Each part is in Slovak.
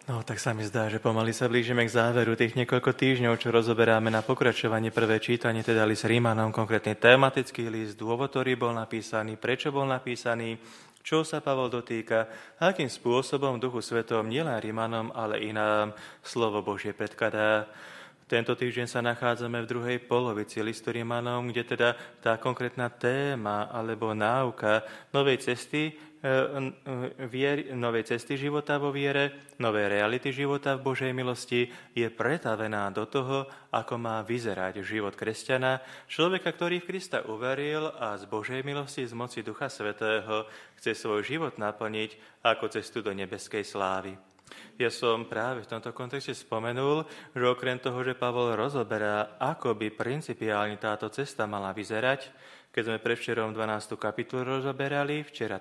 No, tak sa mi zdá, že pomaly sa blížime k záveru tých niekoľko týždňov, čo rozoberáme na pokračovanie prvé čítanie, teda list Rímanom, konkrétne tematický list, dôvod, ktorý bol napísaný, prečo bol napísaný, čo sa Pavol dotýka, akým spôsobom Duchu Svetom nielen Rímanom, ale i nám slovo Božie predkladá. Tento týždeň sa nachádzame v druhej polovici listu Rímanom, kde teda tá konkrétna téma alebo náuka novej cesty života vo viere, novej reality života v Božej milosti je pretavená do toho, ako má vyzerať život kresťana, človeka, ktorý v Krista uveril a z Božej milosti, z moci Ducha Svätého chce svoj život naplniť ako cestu do nebeskej slávy. Ja som práve v tomto kontexte spomenul, že okrem toho, že Pavol rozoberá, ako by principiálne táto cesta mala vyzerať, keď sme predvčerom 12. kapitolu rozoberali, včera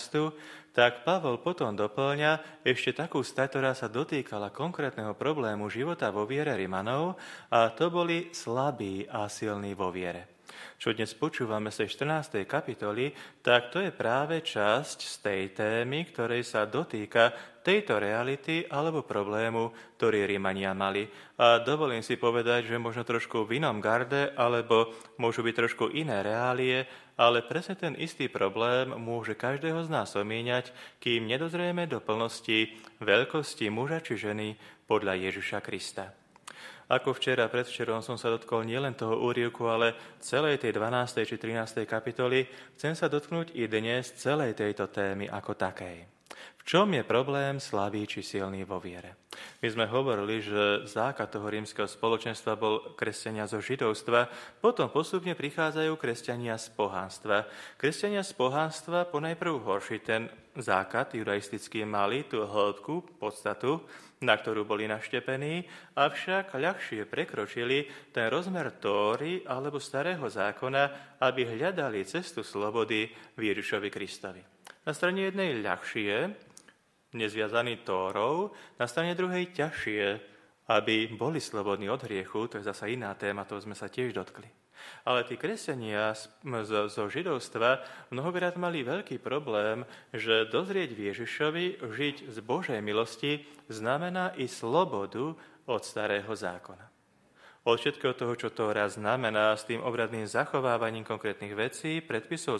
13., tak Pavol potom doplňa ešte takú stať, ktorá sa dotýkala konkrétneho problému života vo viere Rimanov, a to boli slabí a silní vo viere. Čo dnes počúvame z tej 14. kapitoly, tak to je práve časť z tej témy, ktorej sa dotýka tejto reality alebo problému, ktorý Rímania mali. A dovolím si povedať, že možno trošku v inom garde, alebo môžu byť trošku iné reálie, ale presne ten istý problém môže každého z nás omíňať, kým nedozrieme do plnosti veľkosti muža či ženy podľa Ježiša Krista. Ako včera, predvčerom som sa dotkol nielen toho úryvku, ale celej tej 12. či 13. kapitoly, chcem sa dotknúť i dnes celej tejto témy ako takej. V čom je problém slabý či silný vo viere? My sme hovorili, že základ toho rímskeho spoločenstva bol kresťania zo židovstva, potom postupne prichádzajú kresťania z pohanstva. Kresťania z pohanstva ponajprv horší ten základ judaistický mali, tú hĺbku, podstatu, na ktorú boli naštepení, avšak ľahšie prekročili ten rozmer Tóry alebo starého zákona, aby hľadali cestu slobody v Ježišovi Kristovi. Na strane jednej ľahšie, nezviazaný Tórou, na strane druhej ťažšie, aby boli slobodní od hriechu, to je zasa iná téma, toho sme sa tiež dotkli. Ale tí kresťania zo židovstva mnohokrát mali veľký problém, že dozrieť v Ježišovi, žiť z Božej milosti, znamená i slobodu od starého zákona. Od všetkého toho, čo to raz znamená, s tým obradným zachovávaním konkrétnych vecí, predpisov,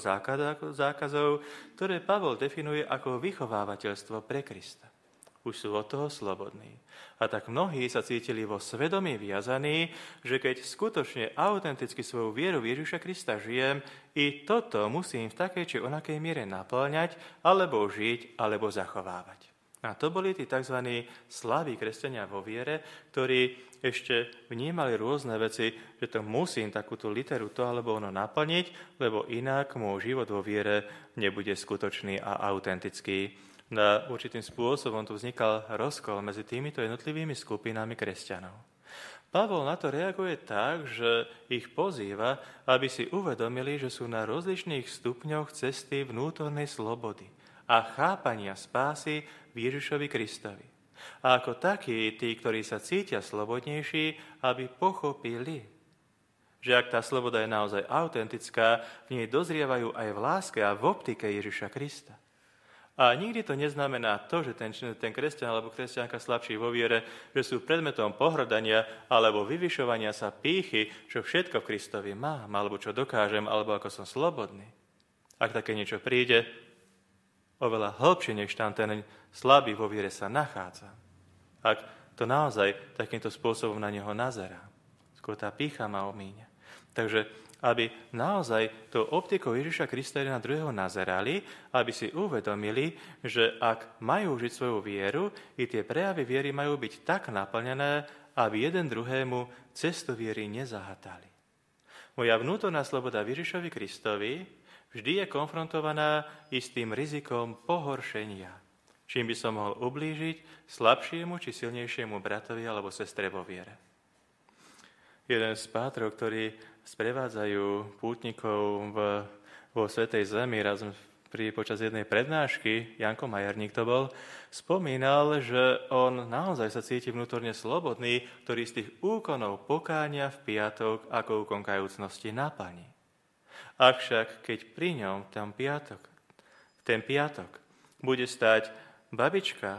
zákazov, ktoré Pavol definuje ako vychovávateľstvo pre Krista. Už sú od toho slobodní. A tak mnohí sa cítili vo svedomí viazaní, že keď skutočne autenticky svoju vieru v Ježiša Krista žijem, i toto musím v takej či onakej miere naplňať, alebo žiť, alebo zachovávať. A to boli tí tzv. Slabí kresťania vo viere, ktorí ešte vnímali rôzne veci, že to musím takúto literu to alebo ono naplniť, lebo inak môj život vo viere nebude skutočný a autentický. Na určitým spôsobom tu vznikal rozkol medzi týmito jednotlivými skupinami kresťanov. Pavol na to reaguje tak, že ich pozýva, aby si uvedomili, že sú na rozličných stupňoch cesty vnútornej slobody a chápania spásy v Ježišovi Kristovi. A ako takí, tí, ktorí sa cítia slobodnejší, aby pochopili, že ak tá sloboda je naozaj autentická, v nej dozrievajú aj v láske a v optike Ježiša Krista. A nikdy to neznamená to, že ten kresťan alebo kresťanka slabší vo viere, že sú predmetom pohrdania alebo vyvyšovania sa pýchy, čo všetko v Kristovi mám, alebo čo dokážem, alebo ako som slobodný. Ak také niečo príde, oveľa hlbšie, než tam ten slabý vo viere sa nachádza. Ak to naozaj takýmto spôsobom na neho nazerá. Skôr tá pýcha ma omíňa. Takže aby naozaj tou optikou Ježiša Krista na druhého nazerali, aby si uvedomili, že ak majú žiť svoju vieru, i tie prejavy viery majú byť tak naplnené, aby jeden druhému cestu viery nezahatali. Moja vnútorná sloboda v Ježišovi Kristovi vždy je konfrontovaná istým rizikom pohoršenia, čím by som mohol ublížiť slabšiemu či silnejšiemu bratovi alebo sestre vo viere. Jeden z pátrov, ktorí sprevádzajú pútnikov vo Svätej Zemi, raz počas jednej prednášky, Janko Majerník to bol, spomínal, že on naozaj sa cíti vnútorne slobodný, ktorý z tých úkonov pokánia v piatok ako úkon kajúcnosti naplní. Avšak keď pri ňom ten piatok bude stať babička s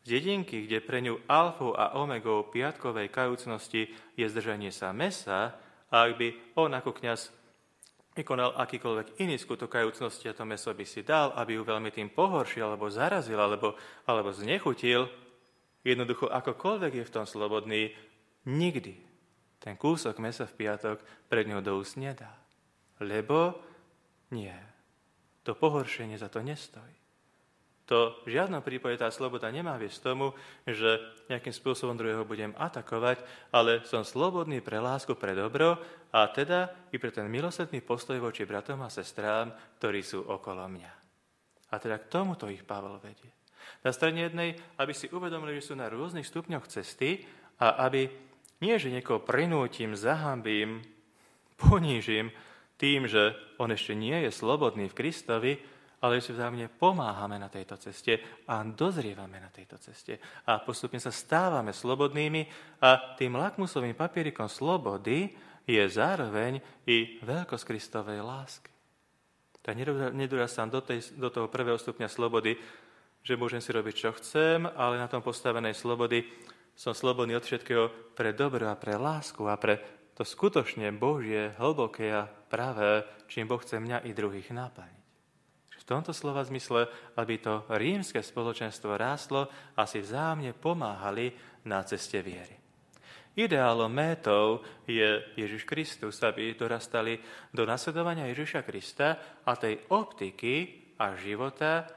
dedinky, kde pre ňu alfou a omegou piatkovej kajúcnosti je zdržanie sa mesa, a ak by on ako kňaz vykonal akýkoľvek iný skutok kajúcnosti a to meso by si dal, aby ju veľmi tým pohoršil, alebo zarazil, alebo znechutil, jednoducho akokoľvek je v tom slobodný, nikdy ten kúsok mesa v piatok pred ňou do úst nedá. Lebo nie, to pohoršenie za to nestojí. To v žiadnom prípade tá sloboda nemá viesť tomu, že nejakým spôsobom druhého budem atakovať, ale som slobodný pre lásku, pre dobro a teda i pre ten milosrdný postoj voči bratom a sestrám, ktorí sú okolo mňa. A teda k tomuto ich Pavol vedie. Na strane jednej, aby si uvedomili, že sú na rôznych stupňoch cesty a aby nie, že niekoho prinútim, zahambím, ponížim tým, že on ešte nie je slobodný v Kristovi, ale že si vzájomne pomáhame na tejto ceste a dozrievame na tejto ceste. A postupne sa stávame slobodnými a tým lakmusovým papierikom slobody je zároveň i veľkosť Kristovej lásky. Tak nedorastám do toho prvého stupňa slobody, že môžem si robiť, čo chcem, ale na tom postavenej slobody som slobodný od všetkého pre dobro a pre lásku a pre to skutočne Božie, hlboké a pravé, čím Boh chce mňa i druhých naplniť. V tomto slova zmysle, aby to rímske spoločenstvo rástlo a si vzájomne pomáhali na ceste viery. Ideálom métou je Ježiš Kristus, aby dorastali do nasledovania Ježiša Krista a tej optiky a života,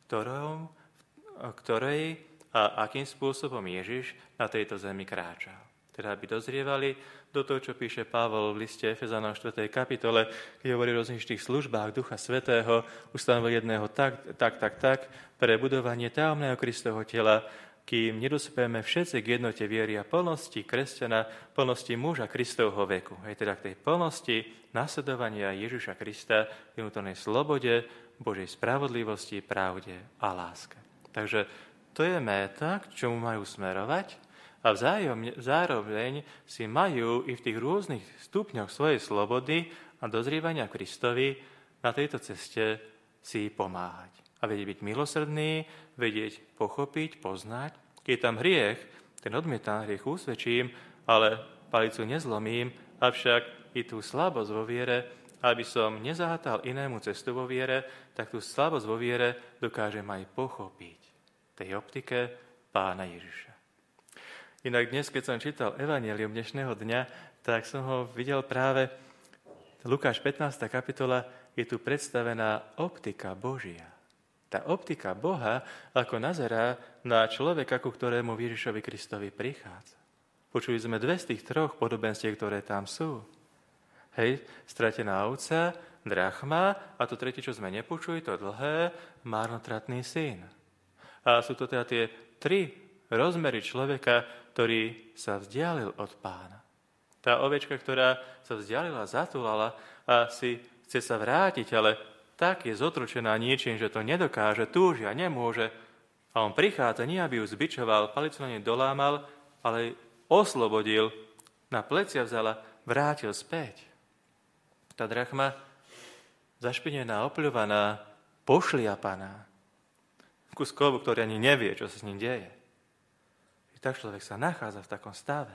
ktorej a akým spôsobom Ježiš na tejto zemi kráčal. Teda aby dozrievali do toho, čo píše Pavol v liste Efezanom 4. kapitole, kde hovorí o rozličných službách Ducha Svätého, ustanovil jedného tak, pre budovanie tajomného Kristovho tela, kým nedospejeme všetci k jednote viery a plnosti kresťana, plnosti muža Kristovho veku. Hej, teda k tej plnosti nasledovania Ježiša Krista, vnútornej slobode, Božej spravodlivosti, pravde a láske. Takže to je méta, k čomu majú smerovať, a zároveň si majú i v tých rôznych stupňoch svojej slobody a dozrievania Kristovi na tejto ceste si pomáhať. A vedieť byť milosrdný, vedieť pochopiť, poznať. Keď je tam hriech, ten odmietam hriech usvedčím, ale palicu nezlomím, avšak i tú slabosť vo viere, aby som nezahátal inému cestu vo viere, tak tú slabosť vo viere dokážem aj pochopiť v tej optike Pána Ježiša. Inak dnes, keď som čítal Evanjelium dnešného dňa, tak som ho videl práve, Lukáš 15. kapitola, je tu predstavená optika Božia. Tá optika Boha, ako nazerá na človeka, ku ktorému Ježišovi Kristovi prichádza. Počuli sme 2 z tých 3 podobenstiev, ktoré tam sú. Hej, stratená ovca, drachma a to tretie, čo sme nepočuli, to dlhé, márnotratný syn. A sú to teda tie 3 rozmery človeka, ktorý sa vzdialil od Pána. Tá ovečka, ktorá sa vzdialila, zatúlala a si chce sa vrátiť, ale tak je zotročená niečím, že to nedokáže, túžia, nemôže. A on prichádza, nie aby ju zbičoval, palicu na nej dolámal, ale oslobodil, na plecia vzala, vrátil späť. Tá drachma, zašpinená, opľúvaná, pošliapaná, kus kovu, ktorý ani nevie, čo sa s ním deje. Tak človek sa nachádza v takom stave.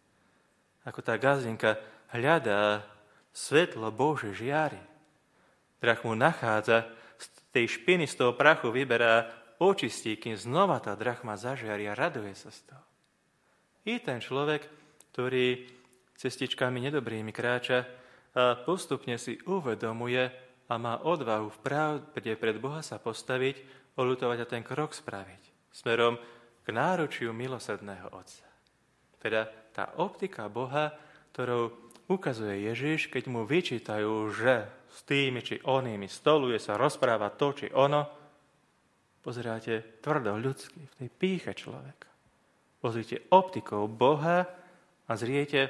Ako tá gazdinka hľadá svetlo Bože žiary. Drachmu nachádza, z tej špiny, z toho prachu vyberá, očistí, kým znova tá drachma zažiari a raduje sa z toho. I ten človek, ktorý cestičkami nedobrými kráča a postupne si uvedomuje a má odvahu v pravde pred Boha sa postaviť, oľutovať a ten krok spraviť smerom k náručiu milosrdného Otca. Teda tá optika Boha, ktorou ukazuje Ježiš, keď mu vyčítajú, že s tými či onými stoluje sa, rozpráva to či ono, pozeráte tvrdo ľudsky v tej pýche človeka. Pozrite optikou Boha a zriete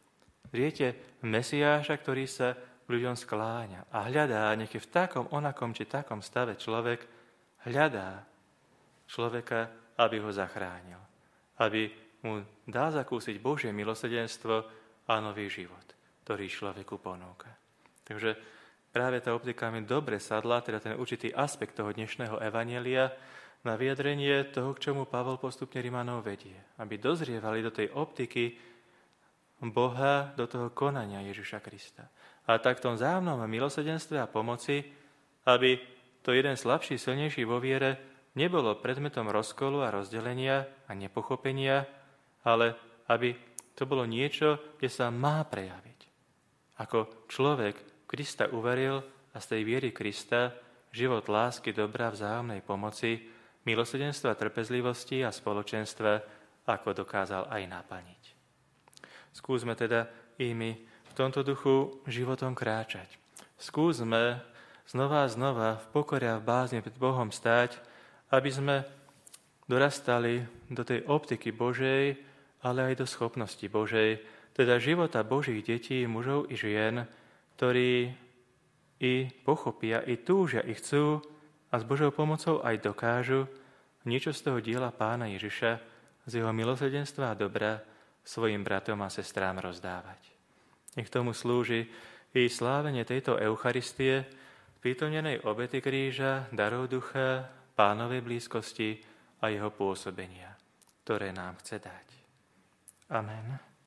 Mesiáša, ktorý sa ľuďom skláňa a hľadá, nech je v takom, onakom či takom stave človek, hľadá človeka, aby ho zachránil, aby mu dal zakúsiť Božie milosrdenstvo a nový život, ktorý človeku ponúka. Takže práve tá optika mi dobre sadla, teda ten určitý aspekt toho dnešného evanjelia, na vyjadrenie toho, k čomu Pavol postupne Rimanov vedie. Aby dozrievali do tej optiky Boha, do toho konania Ježiša Krista. A tak v tom vzájomnom milosrdenstve a pomoci, aby to jeden slabší, silnejší vo viere nebolo predmetom rozkolu a rozdelenia a nepochopenia, ale aby to bolo niečo, kde sa má prejaviť. Ako človek Krista uveril a z tej viery Krista život lásky, dobra, vzájomnej pomoci, milosrdenstva, trpezlivosti a spoločenstva, ako dokázal aj naplniť. Skúsme teda i my v tomto duchu životom kráčať. Skúsme znova a znova v pokore a v bázni pred Bohom stáť, aby sme dorastali do tej optiky Božej, ale aj do schopnosti Božej, teda života Božích detí, mužov i žien, ktorí i pochopia, i túžia, i chcú a s Božou pomocou aj dokážu niečo z toho diela Pána Ježiša, z jeho milosrdenstva a dobra svojim bratom a sestrám rozdávať. Nech tomu slúži i slávenie tejto Eucharistie, prítomnenej obety kríža, darov ducha, Pánovej blízkosti a jeho pôsobenia, ktoré nám chce dať. Amen.